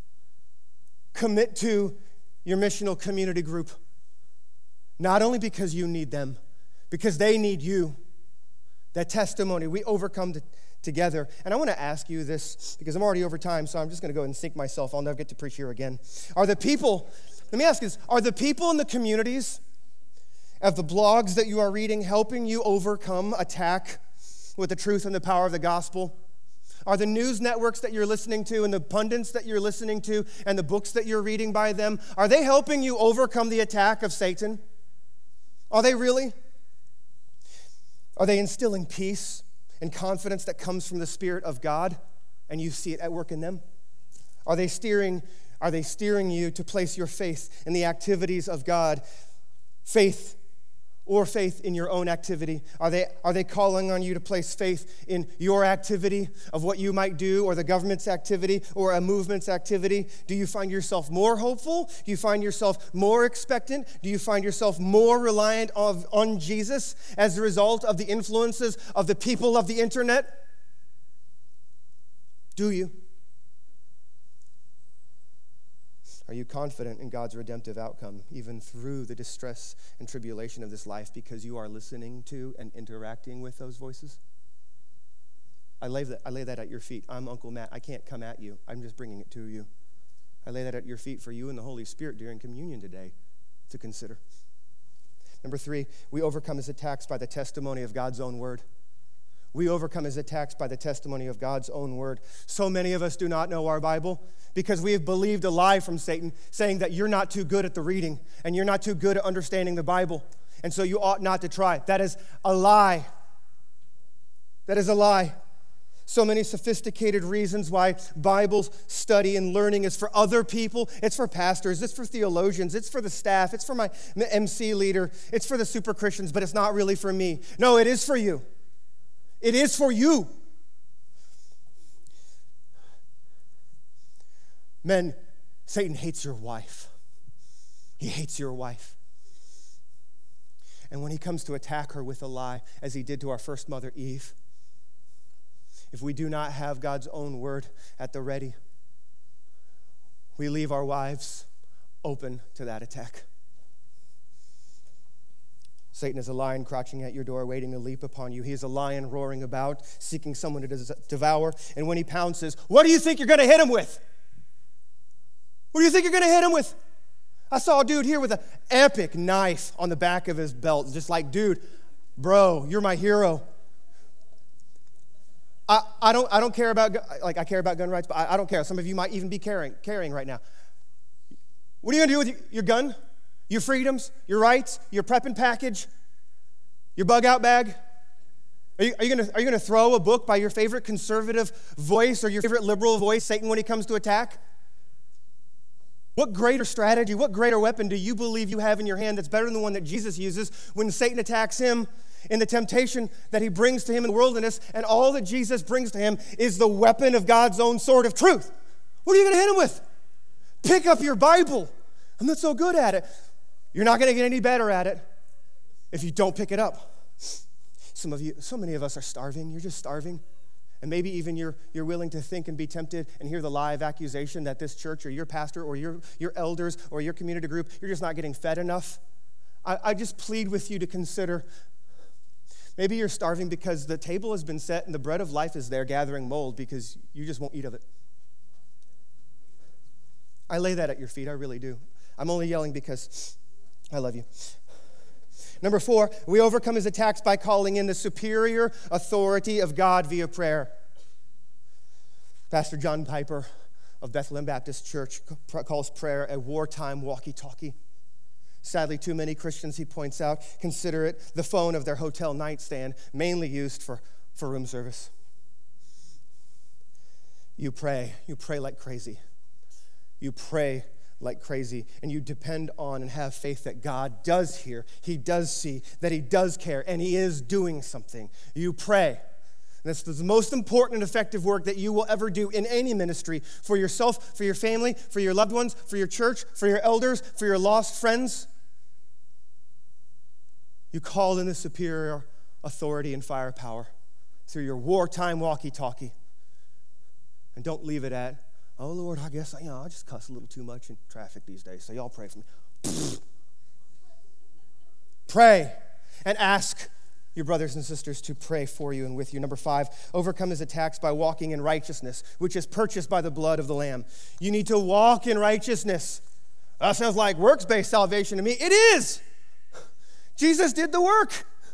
Commit to your missional community group. Not only because you need them, because they need you. That testimony, we overcome together. And I want to ask you this, because I'm already over time, so I'm just going to go and sink myself. I'll never get to preach here again. Let me ask you this, are the people in the communities of the blogs that you are reading helping you overcome attack with the truth and the power of the gospel? Are the news networks that you're listening to and the pundits that you're listening to and the books that you're reading by them, are they helping you overcome the attack of Satan? Are they really? Are they instilling peace and confidence that comes from the Spirit of God and you see it at work in them? Are they steering you to place your faith in the activities of God? Faith in your own activity? Are they calling on you to place faith in your activity of what you might do, or the government's activity, or a movement's activity? Do you find yourself more hopeful? Do you find yourself more expectant? Do you find yourself more reliant on Jesus as a result of the influences of the people of the internet? Do you? Are you confident in God's redemptive outcome, even through the distress and tribulation of this life, because you are listening to and interacting with those voices? I lay that at your feet. I'm Uncle Matt. I can't come at you. I'm just bringing it to you. I lay that at your feet for you and the Holy Spirit during communion today to consider. Number 3, we overcome his attacks by the testimony of God's own word. We overcome his attacks by the testimony of God's own word. So many of us do not know our Bible because we have believed a lie from Satan saying that you're not too good at the reading and you're not too good at understanding the Bible, and so you ought not to try. That is a lie. That is a lie. So many sophisticated reasons why Bible study and learning is for other people. It's for pastors, it's for theologians, it's for the staff, it's for my MC leader, it's for the super Christians, but it's not really for me. No, it is for you. It is for you. Men, Satan hates your wife. He hates your wife. And when he comes to attack her with a lie, as he did to our first mother, Eve, if we do not have God's own word at the ready, we leave our wives open to that attack. Satan is a lion crouching at your door, waiting to leap upon you. He is a lion roaring about, seeking someone to devour. And when he pounces, what do you think you're going to hit him with? What do you think you're going to hit him with? I saw a dude here with an epic knife on the back of his belt. Just like, dude, bro, you're my hero. I don't care about, like, I care about gun rights, but I don't care. Some of you might even be carrying right now. What are you going to do with your gun, your freedoms, your rights, your prep and package, your bug out bag? Are you going to throw a book by your favorite conservative voice or your favorite liberal voice, Satan, when he comes to attack? What greater strategy, what greater weapon do you believe you have in your hand that's better than the one that Jesus uses when Satan attacks him in the temptation that he brings to him in the wilderness, and all that Jesus brings to him is the weapon of God's own sword of truth? What are you going to hit him with? Pick up your Bible. I'm not so good at it. You're not going to get any better at it if you don't pick it up. Some of you, so many of us are starving. You're just starving. And maybe even you're willing to think and be tempted and hear the lie of accusation that this church or your pastor or your elders or your community group, you're just not getting fed enough. I just plead with you to consider, maybe you're starving because the table has been set and the bread of life is there gathering mold because you just won't eat of it. I lay that at your feet, I really do. I'm only yelling because I love you. Number 4, we overcome his attacks by calling in the superior authority of God via prayer. Pastor John Piper of Bethlehem Baptist Church calls prayer a wartime walkie-talkie. Sadly, too many Christians, he points out, consider it the phone of their hotel nightstand, mainly used for room service. You pray like crazy. You pray like crazy, and you depend on and have faith that God does hear, he does see, that he does care, and he is doing something. You pray. This is the most important and effective work that you will ever do in any ministry, for yourself, for your family, for your loved ones, for your church, for your elders, for your lost friends. You call in the superior authority and firepower through your wartime walkie-talkie. And don't leave it at, oh, Lord, I guess I just cuss a little too much in traffic these days, so y'all pray for me. Pray and ask your brothers and sisters to pray for you and with you. Number 5, overcome his attacks by walking in righteousness, which is purchased by the blood of the Lamb. You need to walk in righteousness. That sounds like works-based salvation to me. It is. Jesus did the work.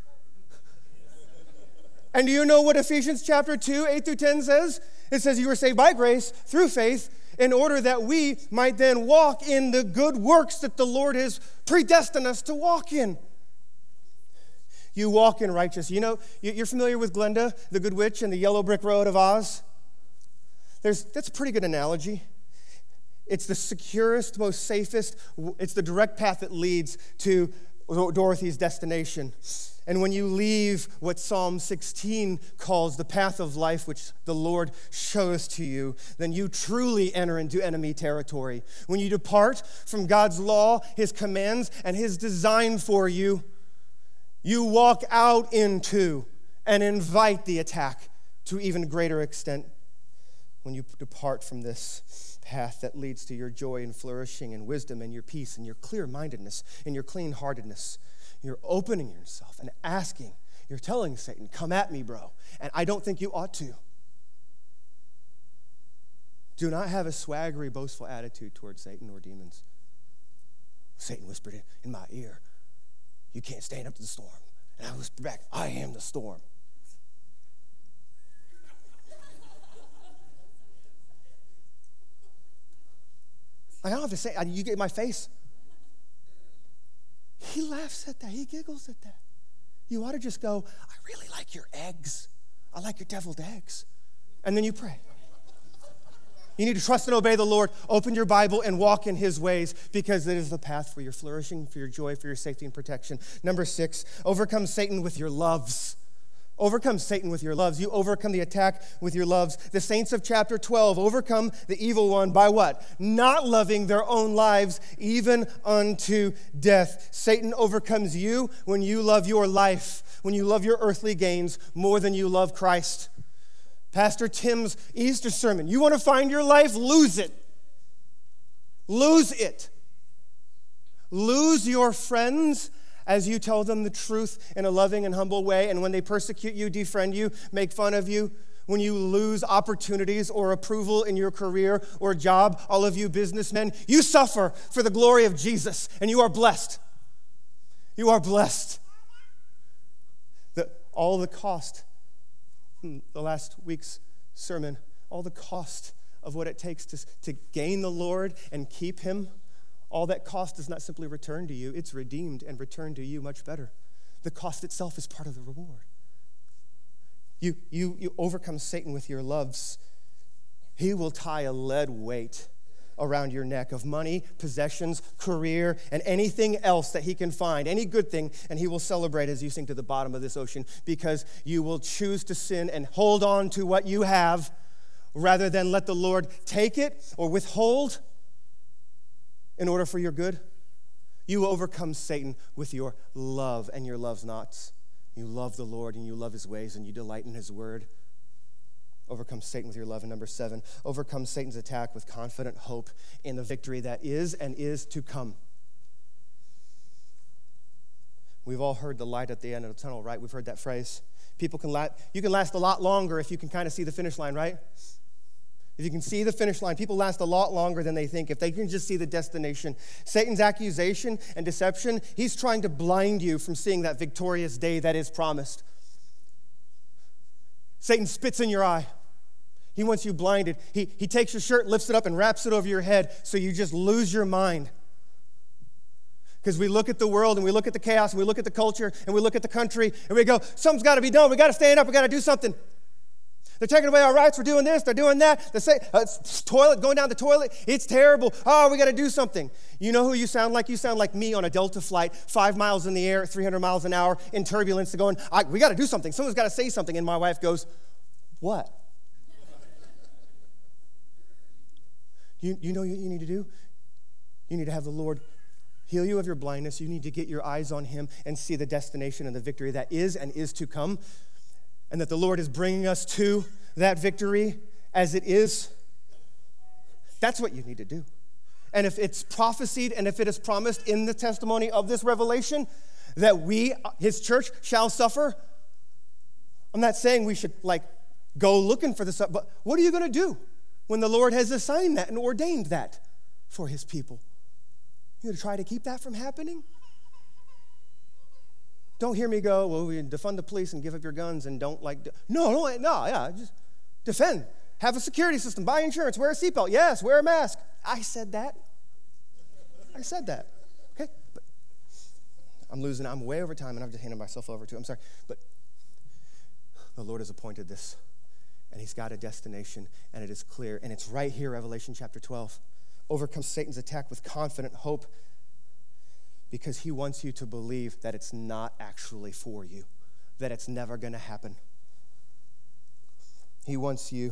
And do you know what Ephesians chapter 2, 8 through 10 says? It says you were saved by grace through faith in order that we might then walk in the good works that the Lord has predestined us to walk in. You walk in righteousness. You know, you're familiar with Glenda, the Good Witch, and the Yellow Brick Road of Oz? That's a pretty good analogy. It's the securest, most safest, it's the direct path that leads to Dorothy's destination. And when you leave what Psalm 16 calls the path of life, which the Lord shows to you, then you truly enter into enemy territory. When you depart from God's law, his commands, and his design for you, you walk out into and invite the attack to even greater extent. When you depart from this path that leads to your joy and flourishing and wisdom and your peace and your clear-mindedness and your clean-heartedness, you're opening yourself and asking. You're telling Satan, come at me, bro. And I don't think you ought to. Do not have a swaggery, boastful attitude towards Satan or demons. Satan whispered in my ear, you can't stand up to the storm. And I whispered back, I am the storm. I don't have to say, you get my face. He laughs at that. He giggles at that. You ought to just go, I really like your eggs. I like your deviled eggs. and then you pray. You need to trust and obey the Lord. Open your Bible and walk in his ways, because it is the path for your flourishing, for your joy, for your safety and protection. Number 6, overcome Satan with your loves. Overcome Satan with your loves. You overcome the attack with your loves. The saints of chapter 12 overcome the evil one by what? Not loving their own lives even unto death. Satan overcomes you when you love your life, when you love your earthly gains more than you love Christ. Pastor Tim's Easter sermon. You want to find your life? Lose it. Lose it. Lose your friends as you tell them the truth in a loving and humble way. And when they persecute you, defriend you, make fun of you, when you lose opportunities or approval in your career or job, all of you businessmen, you suffer for the glory of Jesus, and you are blessed. You are blessed. All the cost, the last week's sermon, all the cost of what it takes to gain the Lord and keep him, all that cost is not simply returned to you, it's redeemed and returned to you much better. The cost itself is part of the reward. You overcome Satan with your loves. He will tie a lead weight around your neck of money, possessions, career, and anything else that he can find, any good thing, and he will celebrate as you sink to the bottom of this ocean, because you will choose to sin and hold on to what you have rather than let the Lord take it or withhold in order for your good. You overcome Satan with your love, and your love's not. You love the Lord, and you love his ways, and you delight in his word. Overcome Satan with your love. And number 7, overcome Satan's attack with confident hope in the victory that is and is to come. We've all heard the light at the end of the tunnel, right? We've heard that phrase. You can last a lot longer if you can kind of see the finish line, right? If you can see the finish line, people last a lot longer than they think if they can just see the destination. Satan's accusation and deception, he's trying to blind you from seeing that victorious day that is promised. Satan spits in your eye. He wants you blinded. He takes your shirt, lifts it up, and wraps it over your head so you just lose your mind. Because we look at the world, and we look at the chaos, and we look at the culture, and we look at the country, and we go, something's got to be done. We got to stand up. We got to do something. They're taking away our rights. We're doing this. They're doing that. They say, toilet, going down the toilet. It's terrible. Oh, we got to do something. You know who you sound like? You sound like me on a Delta flight, 5 miles in the air, 300 miles an hour, in turbulence, going, we got to do something. Someone's got to say something. And my wife goes, what? You know what you need to do? You need to have the Lord heal you of your blindness. You need to get your eyes on him and see the destination and the victory that is and is to come. And that the Lord is bringing us to that victory as it is. That's what you need to do. And if it's prophesied and if it is promised in the testimony of this revelation that we, his church, shall suffer, I'm not saying we should go looking for this, but what are you going to do when the Lord has assigned that and ordained that for his people? You going to try to keep that from happening? Don't hear me go, well, we defund the police and give up your guns and don't just defend. Have a security system, buy insurance, wear a seatbelt. Yes, wear a mask. I said that. Okay, but I'm way over time, and I've just handed myself over to, I'm sorry. But the Lord has appointed this, and he's got a destination, and it is clear, and it's right here, Revelation chapter 12. Overcome Satan's attack with confident hope, because he wants you to believe that it's not actually for you, that it's never going to happen. I want you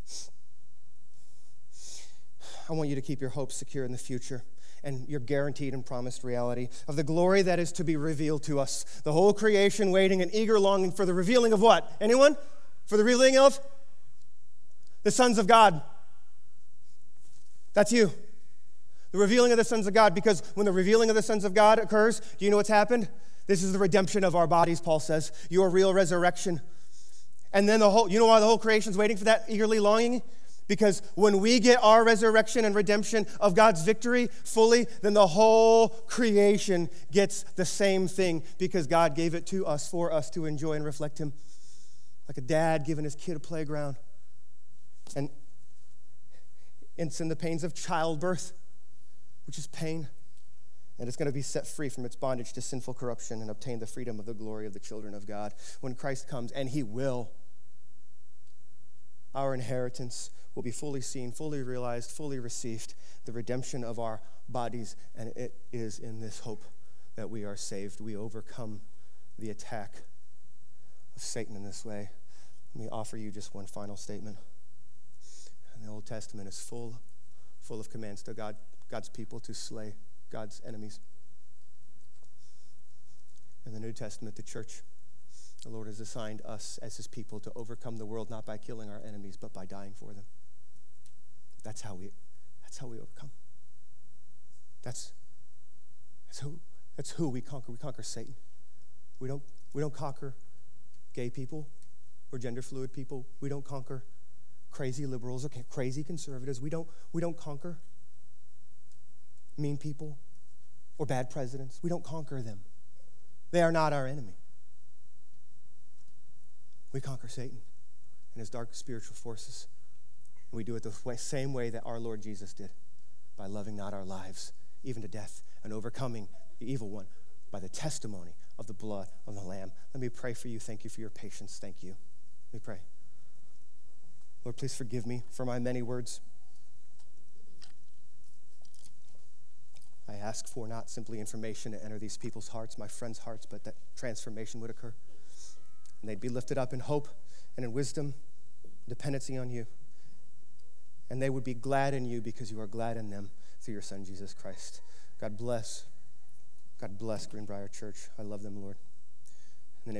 to keep your hope secure in the future and your guaranteed and promised reality of the glory that is to be revealed to us. The whole creation waiting and eager longing for the revealing of what? Anyone? For the revealing of? The sons of God. That's you. The revealing of the sons of God, because when the revealing of the sons of God occurs, do you know what's happened? This is the redemption of our bodies, Paul says, your real resurrection. And then you know why the whole creation's waiting for that, eagerly longing? Because when we get our resurrection and redemption of God's victory fully, then the whole creation gets the same thing, because God gave it to us for us to enjoy and reflect him. Like a dad giving his kid a playground. And it's in the pains of childbirth, which is pain, and it's going to be set free from its bondage to sinful corruption and obtain the freedom of the glory of the children of God when Christ comes, and he will. our inheritance will be fully seen, fully realized, fully received, the redemption of our bodies, and it is in this hope that we are saved. We overcome the attack of Satan in this way. Let me offer you just one final statement. And the Old Testament is full of commands to God's people to slay God's enemies. In the New Testament, the church, the Lord has assigned us as his people to overcome the world not by killing our enemies, but by dying for them. That's how we overcome. That's who we conquer. We conquer Satan. We don't conquer gay people or gender fluid people. We don't conquer crazy liberals or crazy conservatives. We don't conquer mean people or bad presidents. We don't conquer them. They are not our enemy. We conquer Satan and his dark spiritual forces. And we do it the same way that our Lord Jesus did, by loving not our lives, even to death, and overcoming the evil one by the testimony of the blood of the Lamb. Let me pray for you. Thank you for your patience. Thank you. Let me pray. Lord, please forgive me for my many words. I ask for not simply information to enter these people's hearts, my friends' hearts, but that transformation would occur. And they'd be lifted up in hope and in wisdom, dependency on you. And they would be glad in you because you are glad in them through your Son, Jesus Christ. God bless Greenbrier Church. I love them, Lord.